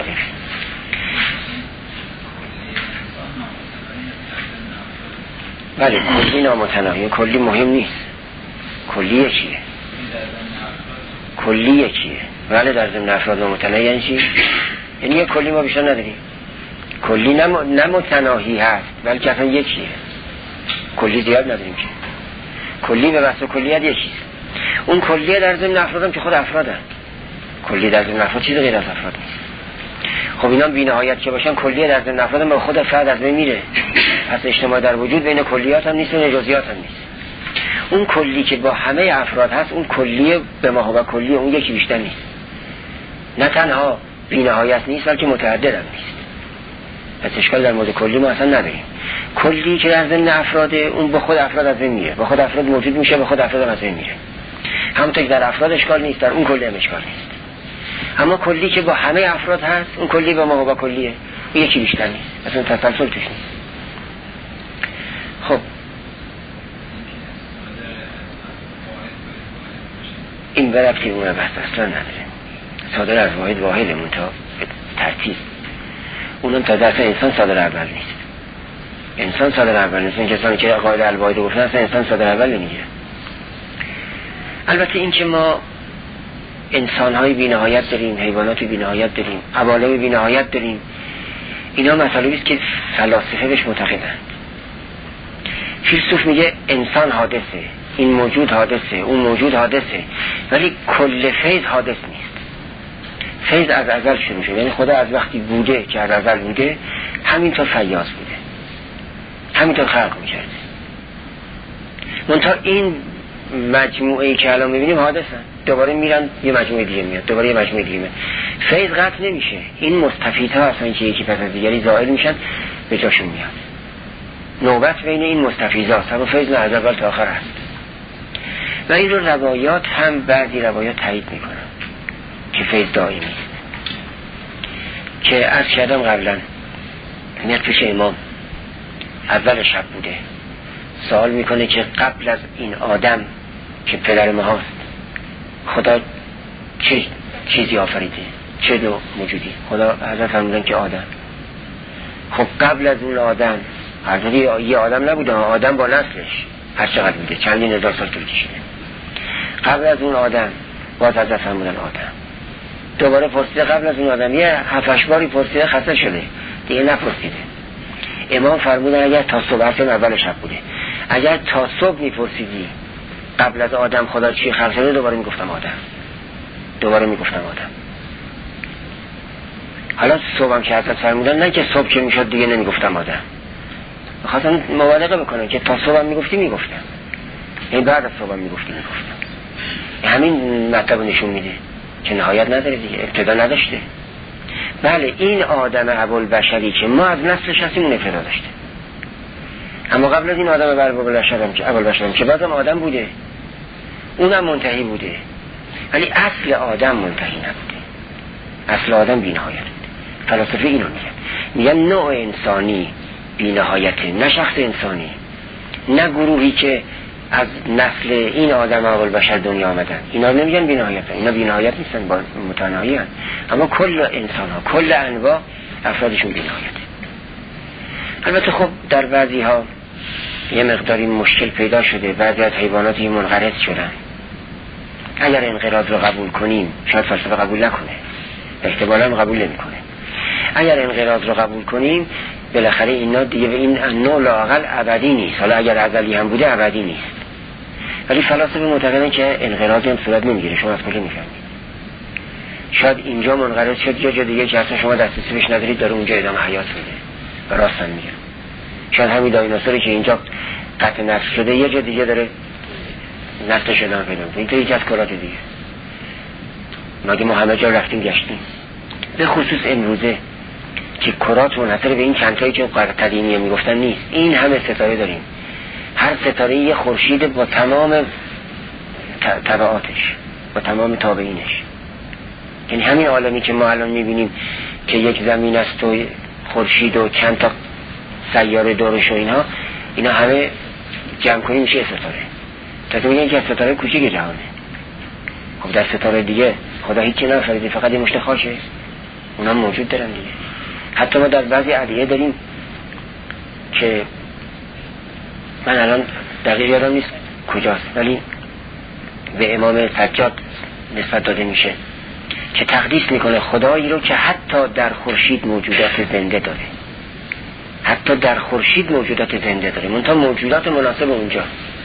بله کلی نامتناهی، کلی مهم نیست. کلی یکیه، کلی یکیه. بله در ضمن افراد نامتناهی یعنی چی؟ یعنی یه کلی ما بیشتر نداریم. کلی نه متناهی هست بلکه اصلا یکیه، کلی زیاد نداریم که. کلی به بحث کلیت یکیست. اون کلیه در ضمن افرادم که خود افرادن. کلی در ضمن افراد چیز غیر از افراد نیست. خب اینا بی نهایت که باشن کلیه در ضمن افرادم به خود فرد از بین میره. پس اجتماع در وجود بین کلیات هم نیست و جزئیات هم نیست. اون کلی که با همه افراد هست اون کلیه به ما و کلیه اون یکی بیشتر نیست. نه تنها بی نهایت نیست بلکه متعدد هم نیست. پس اشکال در مورد کلی ما اصلا نداریم. کلی که در ضمن افراده اون با خود افراد از بین میره، با خود افراد موجود میشه، با خود افراد هم از بین میره. همونطور که در افراد اشکال نیست در اون کلی هم اشکال نیست. اما کلی که با همه افراد هست اون کلی با ما و با کلیه اون یکی بیشتر نیست، اصلا تسلسل توش نیست. خب این برفتی اون بحث اصلا نداره، صادر از واحد واحدمون تا ترتیب. اونم تا درس انسان صادر اول نیست. انسان صادر اول نیست. این کسانی که قائل الواحد گفتن اصلا انسان صادر اول نمیگیره. البته این که ما انسان‌های بی‌نهایت داریم، حیوانات بی‌نهایت داریم، عوالم بی‌نهایت داریم. اینا مطالبی است که فلاسفه بهش معتقدند. فیلسوف میگه انسان حادثه، این موجود حادثه، اون موجود حادثه، ولی کل فیض حادث نیست. فیض از ازل شروع شده، یعنی خدا از وقتی بوده که از ازل بوده همینطور فیاض بوده، همینطور خلق میکرده. منتها این مجموعه ای که الان میبینیم حادثن، دوباره میرن یه مجموعه دیگه میاد، دوباره یه مجموعه دیگه میاد. فیض قطع نمیشه. این مستفیدها هستن که یکی پس از دیگری زائل میشن، به جاشون میاد. نوبت بین این مستفیضاست، اما فیض نه از اول تا آخر هست. و این رو روایات هم بعضی روایات تایید میکنن که فیض دائمی است. که عرض کردم قبلا میاد پیش امام، اول شب بوده، سوال میکنه که قبل از این آدم که پدر ما هست خدا چه چیزی آفریده، چه دو موجودی؟ خدا حضرت فرمودن که آدم. خب قبل از اون آدم حضرت یه آدم نبوده، آدم با نسلش هر چقدر بوده، چندین هزار سال طول کشیده. قبل از اون آدم باز حضرت فرمودن آدم. دوباره پرسیده قبل از اون آدم، یه هفت باری پرسیده، خسته شده دیگه نپرسیده. امام فرمودن اگر تا صبح، اصلا اول شب بوده، اگر تا صبح میپرسیدی قبل از آدم خدا چی خلق شده، دوباره میگفتم آدم، دوباره میگفتم آدم. حالا صبحم که حضرت فرمودن، نه که صبح که میشد دیگه نمیگفتم آدم، میخواستم مبالغه بکنم که تا صبحم میگفتی میگفتم، این بعد از صبحم میگفتی میگفتم. همین مطلب نشون میده که نهایت نداره دیگه، ابتدا نداشته. بله این آدم ابوالبشری که ما از نسلش هستیم اون ابتدا داشته، اما قبل از این آدم ابوالبشرم که ابوالبشرم که بعدم آدم بوده، اونم منتهی بوده، ولی اصل آدم منتهی نبوده، اصل آدم بی‌نهایت بوده. فلاسفه اینو میگن، میگن نوع انسانی بی‌نهایته، نه شخص انسانی، نه گروهی که از نسل این آدم ابوالبشر دنیا آمدن. اینا نمیگن بی‌نهایت، اینا بی‌نهایت نیستن، با متناهی هستن، اما کل انسان ها، کل انواع افرادشون بی‌نهایته. البته خب در بعضی ها یه مقداری مشکل پیدا شده، بعضی از حیواناتی منقرض شدن. اگر انقراض رو قبول کنیم، شاید فلسفه قبول نکنه، احتمالاً هم قبول نمیکنه. اگر انقراض رو قبول کنیم، بالاخره اینا دیگه این نوع لااقل ابدی نیست. حالا اگر ازلی هم بوده ابدی نیست، ولی فلاسفه معتقدن که انقراضی هم صورت نمیگیره. شما از کجا میفهمید؟ شاید اینجا منقرض شد، یا جا دیگه که اصلا شما دسترسی بهش ندارید داره اونجا ادامه حیات میده. و راستن میگم، شاید همین دایناسوری که اینجا قطع نسل شده یه جا دیگه داره نسلش ادامه پیدا میکنه. این تو یکی از کارات دیگه. مگه ما همه جا رفتیم گشتیم؟ به خصوص امروزه که کرات منحصر به این چندتایی که قدیمیه میگفتن نیست. این همه ستاره داریم، هر ستاره یه خورشید با تمام تبعاتش، با تمام تابعینش. یعنی همین عالمی که ما الان میبینیم که یک زمین است و خورشید و چند تا سیاره دورش و اینها، اینا همه جمع کنی میشه ستاره. تا تو میگن که ستاره کوچیک جهانه. خب در ستاره دیگه خدا هیچی نفریده، فقط یه مشت خاشه، اونا موجود دارن دیگه. حتی ما در بعضی ادعیه داریم که من الان دقیق یادم نیست کجاست، ولی به امام سجاد نسبت داده میشه که تقدیس میکنه خدایی رو که حتی در خورشید موجودات زنده داره، حتی در خورشید موجودات زنده داره، منتها موجودات مناسب اونجا.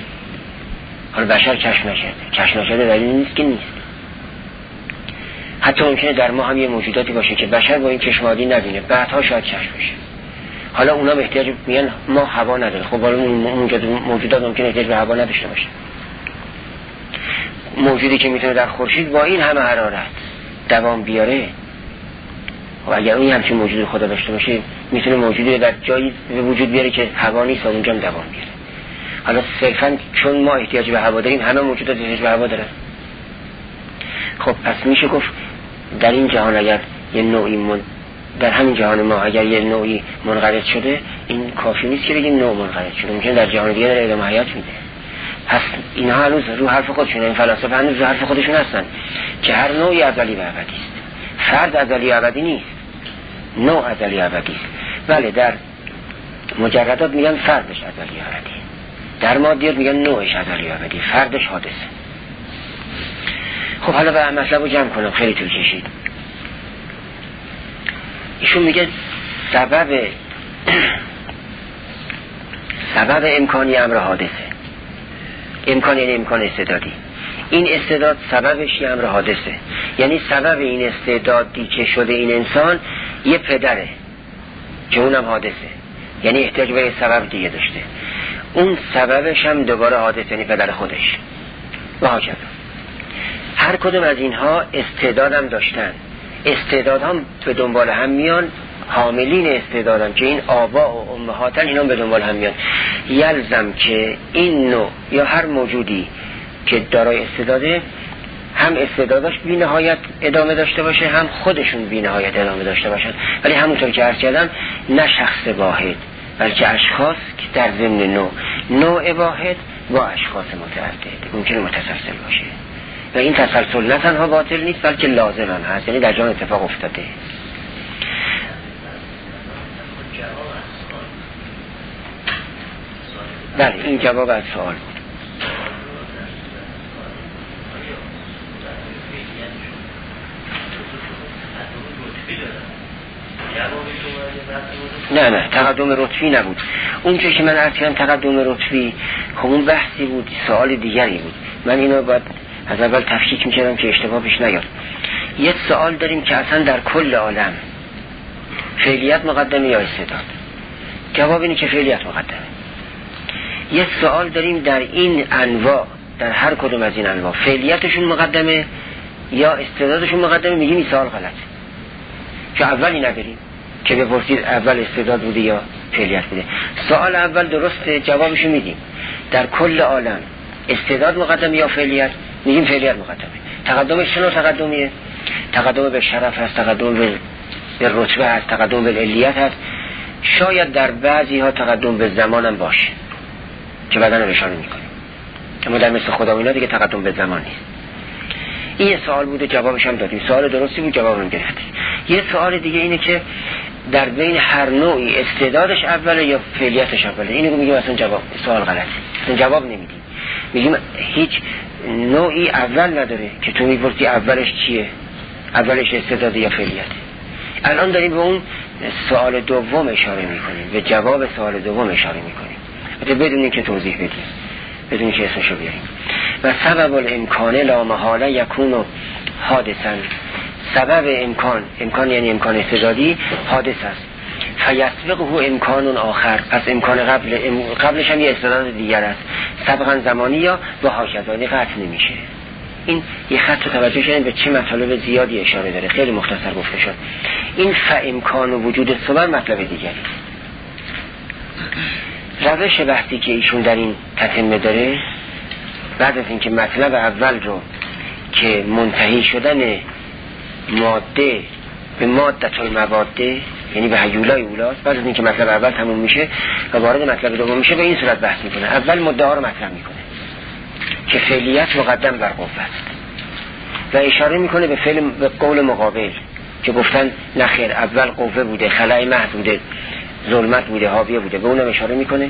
حالا بشر کشف نشده، کشف نشده دلیل نیست که نیست. حتی ممکنه در ما هم یه موجوداتی باشه که بشر با این چشمادی نبینه، بعدها شاید کشف بشه. حالا اونا به احتیاج میگن ما هوا نداره. خب حالا موجودات ممکنه احتیاج به هوا نداشته باشه. موجودی که میتونه در خورشید با این همه حرارت دوام بیاره، و اگر اون همچین موجودی خدا داشته باشه، میتونه موجودی در جایی به وجود بیاره که هوا نیست و اونجا هم دوام بیاره. حالا صرفا چون ما احتیاج به هوا داریم، همه موجودات احتیاج به هوا دارن. خب پس میشه گفت در این جهان اگر یه نوعی من... در همین جهان ما اگر یه نوعی منقرض شده، این کافی نیست که بگیم نوع منقرض شده، ممکن در جهان دیگه داره ادامه حیات میده. پس اینها هنوز رو حرف خودشون، این فلاسفه هنوز رو حرف خودشون هستن که هر نوعی ازلی و ابدی است. فرد ازلی و ابدی نیست، نوع ازلی و ابدی است. بله در مجردات میگن فردش ازلی و ابدی، در مادیات میگن نوعش ازلی و ابدی، فردش حادثه. خب حالا به مطلب رو جمع کنم، خیلی طول کشید. ایشون میگه سبب سبب امکانی امر حادثه. امکان یعنی امکان استعدادی. این استعداد سببش یه امر حادثه، یعنی سبب این استعدادی که شده این انسان یه پدره که اونم حادثه، یعنی احتیاج به یه سبب دیگه داشته. اون سببش هم دوباره حادثه، یعنی پدر خودش و هاکذا. هر کدوم از اینها استعدادم داشتن. استعداد هم به دنبال هم میان، حاملین استعدادم که این آبا و امهاتن، اینا به دنبال هم میان. یلزم که این نوع یا هر موجودی که دارای استعداده، هم استعدادش بی نهایت ادامه داشته باشه، هم خودشون بی نهایت ادامه داشته باشن، ولی همونطور که عرض کردم نه شخص واحد، بلکه اشخاص که در ضمن نوع نوع واحد با اشخاص متعدد ممکنه متسلسل باشه و این تسلسل نه تنها باطل نیست بلکه لازم هم هست، یعنی در جان اتفاق افتاده. بله این جواب از سوال بود. نه نه تقدم رتبی نبود. اون چه که من عرض کردم تقدم رتبی، خب اون بحثی بود، سوال دیگری بود. من اینو باید از اول تفکیک میکردم که اشتباه پیش نیاد. یک سوال داریم که اصلا در کل عالم فعلیت مقدمه یا استعداد؟ جواب اینه که فعلیت مقدمه. یک سوال داریم در این انواع، در هر کدوم از این انواع فعلیتشون مقدمه یا استعدادشون مقدمه؟ میگیم این سوال غلطه، که اولی نداریم که بپرسید اول استعداد بوده یا فعلیت بوده. سوال اول درسته، جوابشو میدیم. در کل عالم استعداد مقدمه یا فعلیت؟ میگیم فعلیت مقدمه. تقدمش چه نوع تقدمیه؟ تقدم به شرف هست، تقدم به رتبه هست، تقدم به علیت هست، شاید در بعضی ها تقدم به زمان هم باشه که بعداً اشاره میکنیم، اما در مثل خدا و اینا دیگه تقدم به زمان نیست. این سوال بوده، جوابش هم دادیم، سوال درستی بود، جواب هم گرفتیم. یه سوال دیگه اینه که در بین هر نوعی استعدادش اوله یا فعلیتش اوله؟ اینو میگیم اصلا جواب سوال غلطه، اصلا جواب نمیدیم. میگیم هیچ نوعی اول نداره که تو میپرسی اولش چیه، اولش استعداد یا فعلیت. الان داریم به اون سوال دوم اشاره میکنیم، به جواب سوال دوم اشاره میکنیم، البته بدون اینکه توضیح بدیم، بدون اینکه اسمشو بیاریم. و سبب الامکان لا محاله یکون حادثا. سبب امکان، امکان یعنی امکان استعدادی، حادث است. فیسبقه امکان آخر، پس امکان قبل ام... قبلش هم یه استعداد دیگر است، سبقا زمانی یا با حاکزانی قطع نمیشه. این یه خط رو توجه کنید به چه مطالب زیادی اشاره داره، خیلی مختصر گفته شد. این فامکان و وجود صور مطلب دیگری. روش بحثی که ایشون در این تتمه داره، بعد از اینکه مطلب اول رو که منتهی شدن ماده به مادت المواده، یعنی به هیولای اولاست، بعد از اینکه مطلب اول تموم میشه و وارد مطلب دوم میشه، به این صورت بحث میکنه. اول مدعا رو مطرح میکنه که فعلیت مقدم بر قوه است و اشاره میکنه به فعل، به قول مقابل که گفتن نخیر، اول قوه بوده، خلای محض بوده، ظلمت بوده، حاویه بوده، به اونم اشاره میکنه.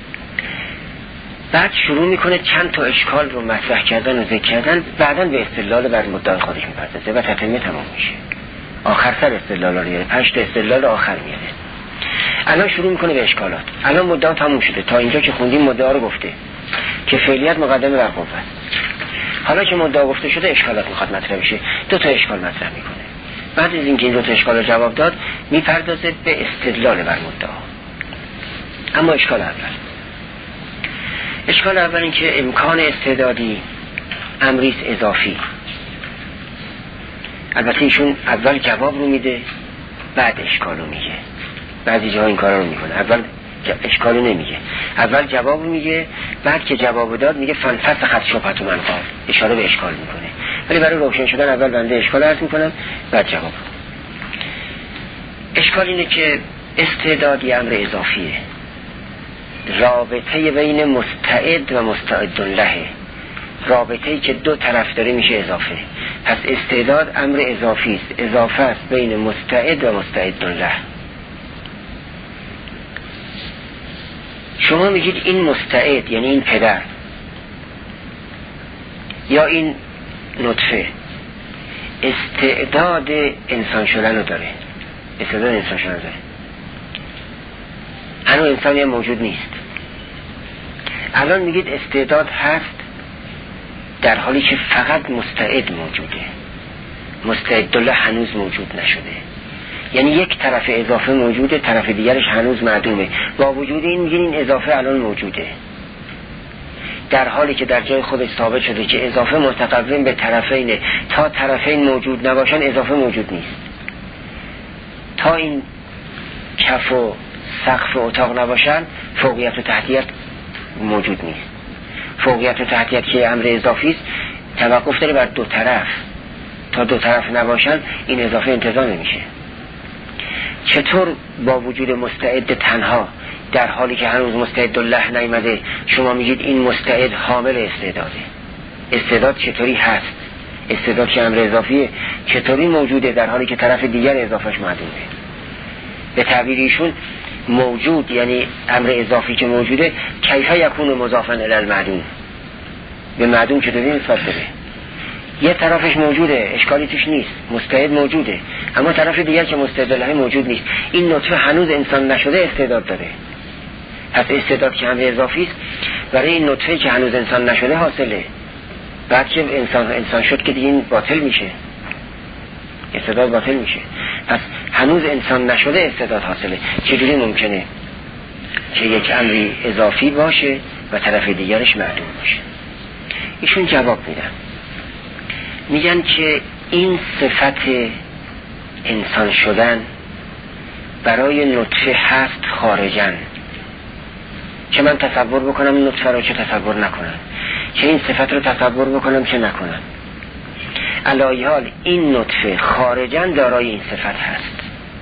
بعد شروع میکنه چند تا اشکال رو مطرح کردن و ذکر کردن، بعداً به استدلال بر مدعای خودش میپردازه و تتمه تمام میشه. آخر سر استدلال رو میاره، پنج تا استدلال آخر میاره. الان شروع میکنه به اشکالات. الان مدعا تموم شده، تا اینجا که خوندیم مدعا رو گفته که فعلیت مقدمه بر قوه است. حالا که مدعا گفته شده، اشکالات میخواد مطرح بشه. دو تا اشکال مطرح میکنه. بعد از اینکه این دو تا اشکال رو جواب داد، میپردازه به استدلال بر مدعا. اما اشکال اول اشکال اول این که امکان استعدادی امریس اضافی. البته ایشون اول جواب رو میده، بعد اشکال رو میگه. بعضی جاها این کارا رو میکنه، اول اشکال رو نمیگه، اول جواب رو میگه، بعد که جواب داد میگه فنفسخت شبهت من قال، اشاره به اشکال میکنه. ولی برای روشن شدن اول بنده اشکال عرض میکنم، بعد جواب. اشکال اینه که استعدادی امر اضافیه، رابطه بین مستعد و مستعد له، رابطه‌ای که دو طرف داره میشه اضافه. پس استعداد امر اضافی است، اضافه است بین مستعد و مستعد له. شما میگید این مستعد یعنی این پدر یا این نطفه استعداد انسان شدن رو داره، استعداد انسان شدن داره. هنوز انسانی هم موجود نیست. الان میگید استعداد هست در حالی که فقط مستعد موجوده، مستعد الله هنوز موجود نشده. یعنی یک طرف اضافه موجوده، طرف دیگرش هنوز معدومه. با وجود این میگین این اضافه الان موجوده، در حالی که در جای خودش ثابت شده که اضافه متقوم به طرفینه. تا طرفین موجود نباشن اضافه موجود نیست. تا این کف و سقف اتاق نباشن فوقیت و تحتیت موجود نیست. فوقیت و تحتیت که امر اضافی است توقف داره بر دو طرف. تا دو طرف نباشن این اضافه انتزاع نمیشه. چطور با وجود مستعد تنها در حالی که هنوز مستعد الله نیامده شما میگید این مستعد حامل استعداده؟ استعداد چطوری هست؟ استعداد که امر اضافیه چطوری موجوده در حالی که طرف دیگر اضافهش معدومه؟ به تعبیر ایشون موجود یعنی امر اضافی که موجوده کیف یکون مضافا الی المعدوم، به معدوم چطوری نسبت بده؟ یه طرفش موجوده اشکالی توش نیست، مستعد موجوده، اما طرف دیگر که مستعد الله موجود نیست. این نطفه هنوز انسان نشده استعداد داره. پس استعداد که امر اضافی است برای این نطفه که هنوز انسان نشده حاصله. بعد که انسان انسان شد که دیگه این باطل میشه، استعداد باطل میشه. پس هنوز انسان نشده استعداد حاصله. چجوری ممکنه که یک امری اضافی باشه و طرف دیگرش معدوم باشه؟ ایشون جواب میدن، میگن که این صفت انسان شدن برای نطفه هست خارجن، که من تصور بکنم این نطفه رو چه تصور نکنم، که این صفت رو تصور بکنم چه نکنم. علای حال این نطفه خارجن دارای این صفت هست،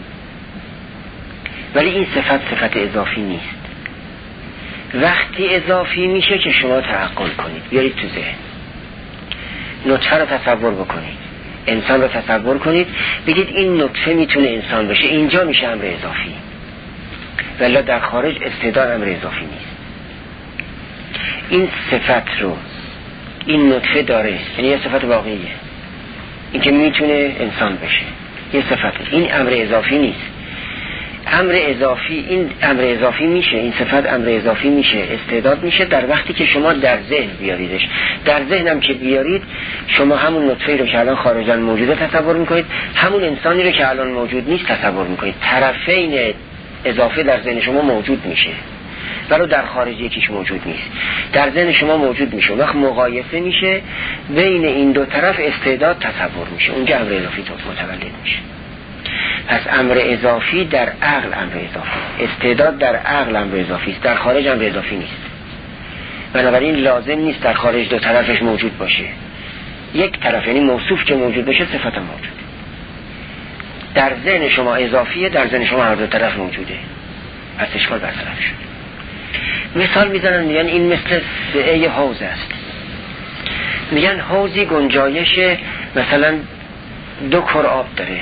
ولی این صفت صفت اضافی نیست. وقتی اضافی میشه که شما تعقل کنید، بیارید تو ذهن، نطفه رو تصور بکنید، انسان رو تصور کنید، بگید این نطفه میتونه انسان بشه، اینجا میشه امر اضافی، ولی در خارج استعداد امر اضافی نیست. این صفت رو این نطفه داره، یعنی یه صفت واقعیه، این که میتونه انسان بشه یه صفت، این امر اضافی نیست. امر اضافی این امر اضافی میشه، این صفت امر اضافی میشه، استعداد میشه در وقتی که شما در ذهن بیاریدش. در ذهنم که بیارید شما همون نطفه رو که الان خارجاً موجوده تصور میکنید، همون انسانی رو که الان موجود نیست تصور میکنید. طرفین اضافه در ذهن شما موجود میشه، ولی در خارج یکیش موجود نیست. در ذهن شما موجود میشه، وقت مقایسه میشه بین این دو طرف استعداد تصور میشه، اونجا امر اضافی متولد میشه. پس امر اضافی در عقل امر اضافی، استعداد در عقل امر اضافی است، در خارج امر اضافی نیست. بنابراین لازم نیست در خارج دو طرفش موجود باشه. یک طرف یعنی موصوف که موجود باشه صفت موجود. در ذهن شما اضافیه، در ذهن شما هر دو طرف موجوده، پس اشکال برطرف شد. مثال میزنن میگن این مثل سعه حوض است. میگن حوضی گنجایش مثلا دو کر آب داره،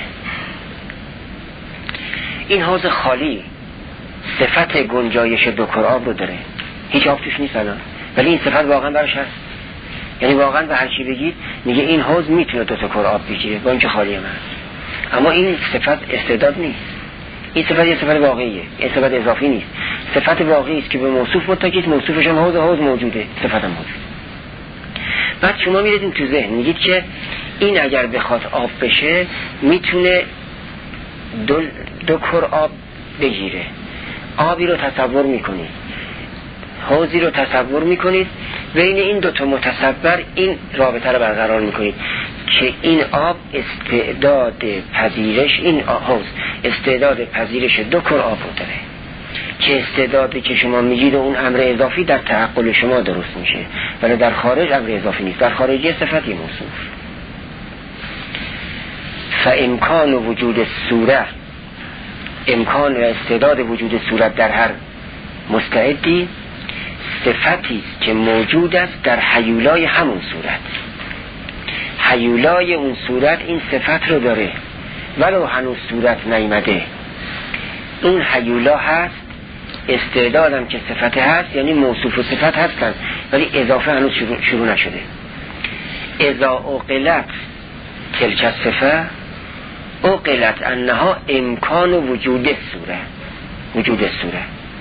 این حوض خالی صفت گنجایش دو کر آب رو داره، هیچ آب توش نیست الان، ولی این صفت واقعا براش هست. یعنی واقعا به هر چی بگید میگه این حوض میتونه دو تا کر آب بگیره با اینکه خالی هم هست، اما این صفت استعداد نیست. این صفت یه صفت واقعیه، این صفت اضافی نیست. صفت واقعی است که به موصوف متکیست، موصوفش هم حوض، حوض موجوده، صفت هم موجود. بعد شما میرید تو ذهن میگید که این اگر بخواد آب بشه میتونه دو, دو کر آب بگیره. آبی رو تصور میکنید، حوضی رو تصور میکنید، بین این دوتا متصور این رابطه رو برقرار میکنید که این آب استعداد پذیرش، این حوض استعداد پذیرش دو کر آب رو داره، که استعدادی که شما میگید اون امر اضافی در تعقل شما درست میشه، ولی در خارج امر اضافی نیست، در خارجی صفتی موصوف. فامکان وجود صورت، امکان و استعداد وجود صورت در هر مستعدی صفتی است که موجود است در حیولای همون صورت. حیولای اون صورت این صفت رو داره ولو هنوز صورت نیامده، اون حیولا هست، استعدادم که صفت هست، یعنی موصوف و صفت هستن ولی اضافه هنوز شروع, شروع نشده. اذا اقلت تلک صفه اقلت انها امکان وجود سوره، وجود سوره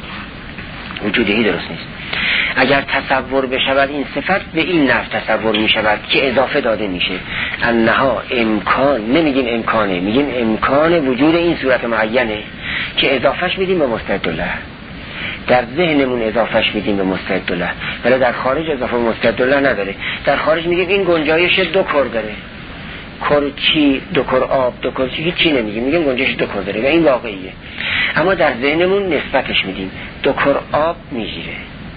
وجودی درست نیست. اگر تصور بشود این صفت به این نحو تصور می شود که اضافه داده میشه، انها امکان، نمیگیم امکانه، میگیم امکان وجود این صورت معینه که اضافهش میدیم به مستعدله، در ذهنمون اضافهش میدیم به مستعدله، ولی در خارج اضافه به مستعدله نداره. در خارج میگیم این گنجایش دو کر داره، کر چی، دو کر آب، دو کر چی، هیچی نمیگیم، میگیم گنجایش دو کر داره و این واقعیه. اما در ذهنمون نسبتش میدیم، دو کر آب میگیره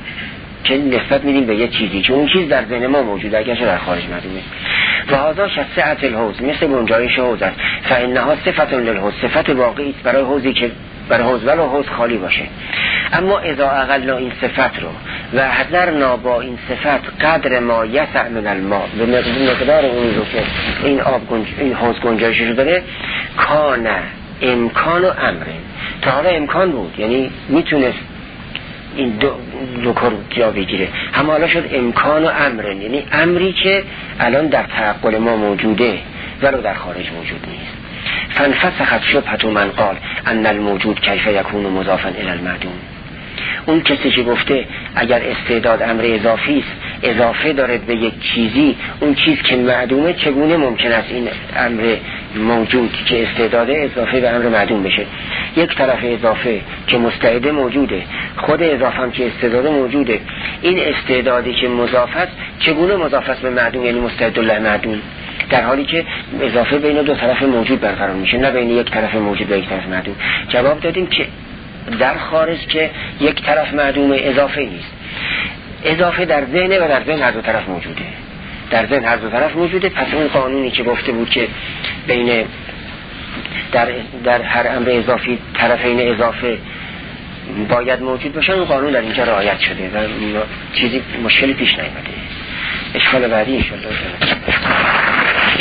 که نسبت میدیم به یه چیزی که اون چیز در ذهن ما موجوده اگرچه در خارج معلومه. و هذا شسعت الحوض، مثل گنجایش حوض است. فانها صفت للحوض، صفت واقعی است برای حوضی که برای حوض ولی حوض خالی باشه. اما اذا اقلنا این صفت رو و حذرنا با این صفت قدر ما یسع من الماء، به مقدار اون رو که این آب گنج... این حوض گنجایش رو داره، کان امکان و امر. تا حالا امکان بود، یعنی میتونست این دو, دو کار جا بگیره، اما حالا شد امکان و امر، یعنی امری که الان در تعقل ما موجوده ولو در خارج موجود نیست. فانفسخت شبهة من قال ان الموجود کیف یکون مضافا الی المعدوم. اون کسی که گفته اگر استعداد امر اضافی است، اضافه داره به یک چیزی، اون چیز که معدومه چگونه ممکن است این امر موجود که استعداده اضافه به امر معدوم بشه؟ یک طرف اضافه که مستعده موجوده، خود اضافه هم که استعداده موجوده، این استعدادی که مضاف است چگونه مضاف است به معدوم، یعنی مستعد الله معدوم، در حالی که اضافه بین دو طرف موجود برقرار میشه، نه بین یک طرف موجود و یک طرف معدوم. جواب دادیم که در خارج که یک طرف معدوم، اضافه نیست، اضافه در ذهن و در ذهن هر دو طرف موجوده، در ذهن هر دو طرف موجوده. پس اون قانونی که گفته بود که بین در, در هر امر اضافی طرفین اضافه باید موجود باشن، اون قانون در اینجا رعایت شده و چیزی مشکلی پیش نیامده. اشکال بعدی ان شاء الله.